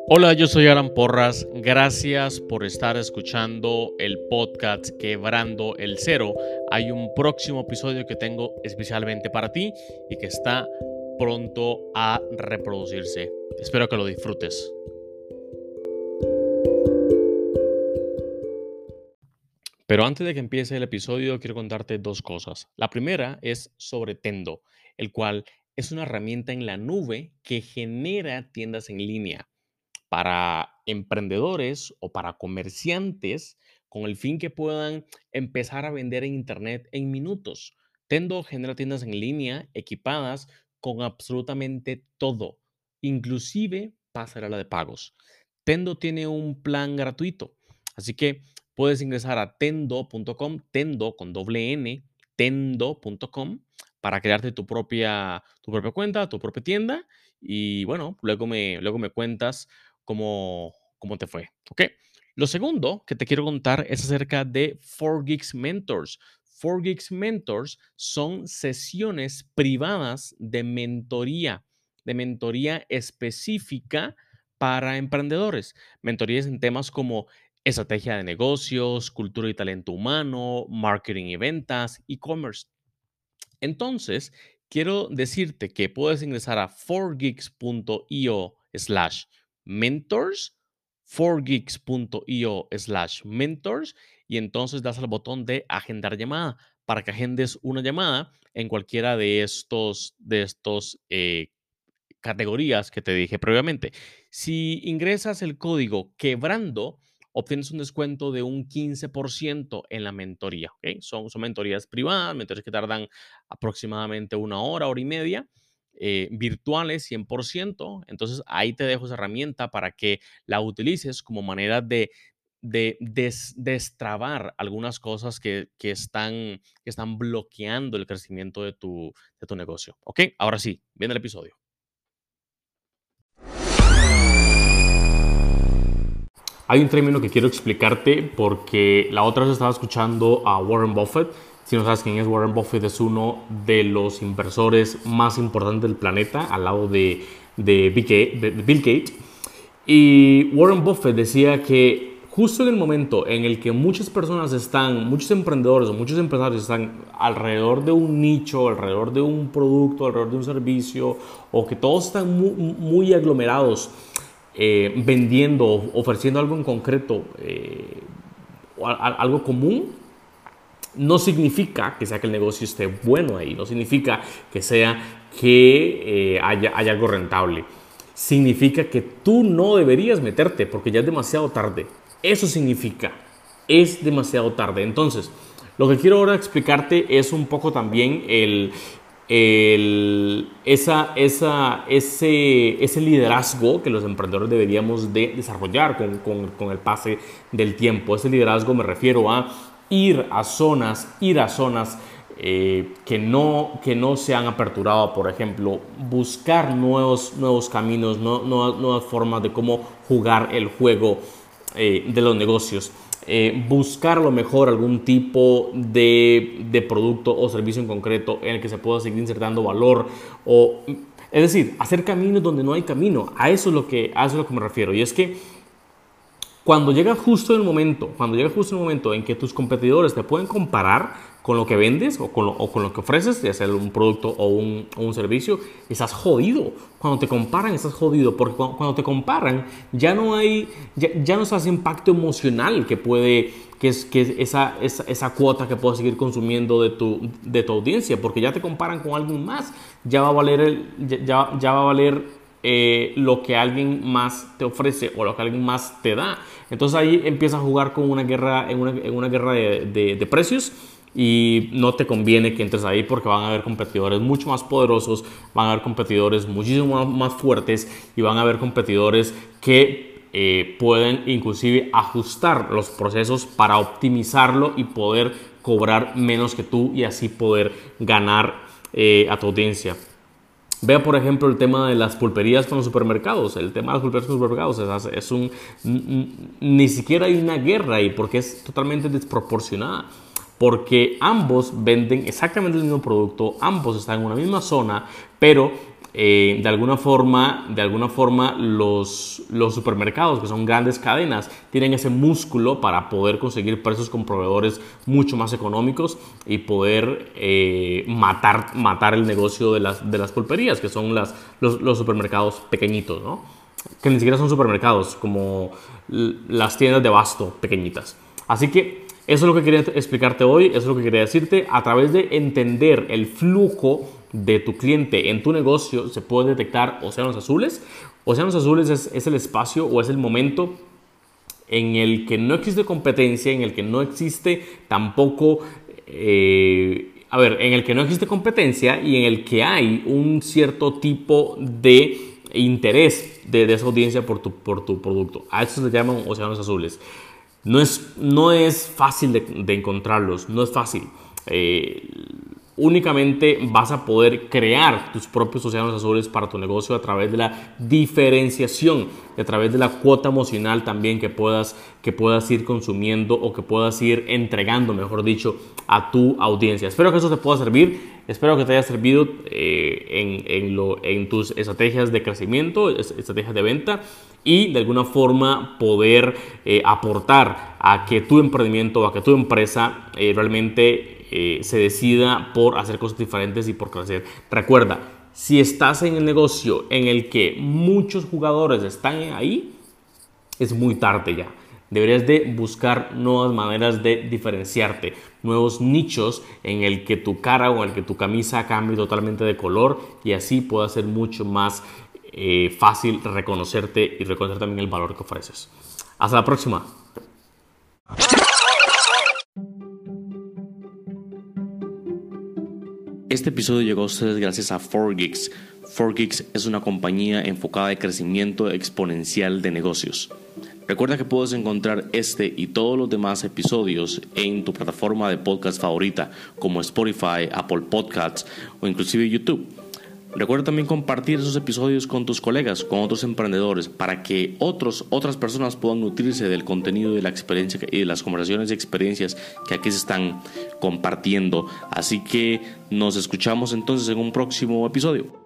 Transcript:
Hola, yo soy Alan Porras. Gracias por estar escuchando el podcast Quebrando el Cero. Hay un próximo episodio que tengo especialmente para ti y que está pronto a reproducirse. Espero que lo disfrutes. Pero antes de que empiece el episodio, quiero contarte dos cosas. La primera es sobre Tendo, el cual es una herramienta en la nube que genera tiendas en línea para emprendedores o para comerciantes con el fin que puedan empezar a vender en Internet en minutos. Tendo genera tiendas en línea equipadas con absolutamente todo, inclusive pasarela de pagos. Tendo tiene un plan gratuito, así que puedes ingresar a tendo.com, tendo con doble N, tendo.com, para crearte tu propia cuenta, tu propia tienda. Y bueno, luego me cuentas cómo te fue. ¿Ok? Lo segundo que te quiero contar es acerca de 4Geeks Mentors. 4Geeks Mentors son sesiones privadas de mentoría específica para emprendedores. Mentorías en temas como estrategia de negocios, cultura y talento humano, marketing y ventas, e-commerce. Entonces, quiero decirte que puedes ingresar a 4geeks.io/mentors, 4geeks.io/mentors, y entonces das al botón de agendar llamada para que agendes una llamada en cualquiera de estos categorías que te dije previamente. Si ingresas el código quebrando, obtienes un descuento de un 15% en la mentoría. ¿Ok? Son mentorías privadas, mentorías que tardan aproximadamente una hora y media, virtuales 100%. Entonces ahí te dejo esa herramienta para que la utilices como manera de destrabar algunas cosas que están bloqueando el crecimiento de tu negocio. ¿Ok? Ahora sí, viene el episodio. Hay un término que quiero explicarte porque la otra vez estaba escuchando a Warren Buffett. Si no sabes quién es Warren Buffett, es uno de los inversores más importantes del planeta, al lado de Bill Gates. Y Warren Buffett decía que justo en el momento en el que muchos emprendedores o muchos empresarios están alrededor de un nicho, alrededor de un producto, alrededor de un servicio, o que todos están muy aglomerados, vendiendo, ofreciendo algo en concreto, o algo común, no significa que sea que el negocio esté bueno ahí, no significa que sea que haya algo rentable. Significa que tú no deberías meterte porque ya es demasiado tarde. Eso significa, es demasiado tarde. Entonces, lo que quiero ahora explicarte es un poco también ese liderazgo que los emprendedores deberíamos de desarrollar con el pase del tiempo. Ese liderazgo me refiero a ir a zonas que no se han aperturado. Por ejemplo, buscar nuevos caminos, nuevas formas de cómo jugar el juego de los negocios. Buscar a lo mejor algún tipo de producto o servicio en concreto en el que se pueda seguir insertando valor, es decir, hacer caminos donde no hay camino. A eso es lo que me refiero. Y es que cuando llega justo el momento en que tus competidores te pueden comparar con lo que vendes o con lo que ofreces, ya sea un producto o un servicio, estás jodido. Cuando te comparan, estás jodido, porque cuando te comparan ya no está ese impacto emocional que es esa cuota que puedes seguir consumiendo de tu audiencia, porque ya te comparan con alguien más, ya va a valer lo que alguien más te ofrece o lo que alguien más te da. Entonces ahí empiezas a jugar con una guerra, en una guerra de precios, y no te conviene que entres ahí porque van a haber competidores mucho más poderosos, van a haber competidores muchísimo más fuertes, y van a haber competidores que pueden inclusive ajustar los procesos para optimizarlo y poder cobrar menos que tú y así poder ganar a tu audiencia. Vea, por ejemplo, el tema de las pulperías con los supermercados. El tema de las pulperías con los supermercados ni siquiera hay una guerra ahí porque es totalmente desproporcionada. Porque ambos venden exactamente el mismo producto, ambos están en una misma zona, pero de alguna forma los supermercados, que son grandes cadenas, tienen ese músculo para poder conseguir precios con proveedores mucho más económicos y poder matar el negocio de las pulperías, que son los supermercados pequeñitos, ¿no? Que ni siquiera son supermercados, como las tiendas de abasto pequeñitas. Así que eso es lo que quería explicarte hoy, eso es lo que quería decirte. A través de entender el flujo de tu cliente en tu negocio, se puede detectar océanos azules. Océanos azules es el espacio o es el momento en el que no existe competencia, en el que no existe tampoco... en el que no existe competencia y en el que hay un cierto tipo de interés de esa audiencia por tu producto. A eso se llaman océanos azules. No es fácil de encontrarlos, no es fácil. Únicamente vas a poder crear tus propios océanos azules para tu negocio a través de la diferenciación, a través de la cuota emocional también que puedas ir consumiendo o que puedas ir entregando, mejor dicho, a tu audiencia. Espero que eso te pueda servir, espero que te haya servido en tus estrategias de crecimiento, estrategias de venta, y de alguna forma poder aportar a que tu emprendimiento o a que tu empresa realmente se decida por hacer cosas diferentes y por crecer. Recuerda, si estás en el negocio en el que muchos jugadores están ahí, es muy tarde ya. Deberías de buscar nuevas maneras de diferenciarte, nuevos nichos en el que tu cara o en el que tu camisa cambie totalmente de color y así pueda ser mucho más fácil reconocerte y reconocer también el valor que ofreces. Hasta la próxima. Este episodio llegó a ustedes gracias a 4Geeks. 4Geeks es una compañía enfocada en crecimiento exponencial de negocios. Recuerda que puedes encontrar este y todos los demás episodios en tu plataforma de podcast favorita, como Spotify, Apple Podcasts o inclusive YouTube. Recuerda también compartir esos episodios con tus colegas, con otros emprendedores, para que otras personas puedan nutrirse del contenido de la experiencia y de las conversaciones y experiencias que aquí se están compartiendo. Así que nos escuchamos entonces en un próximo episodio.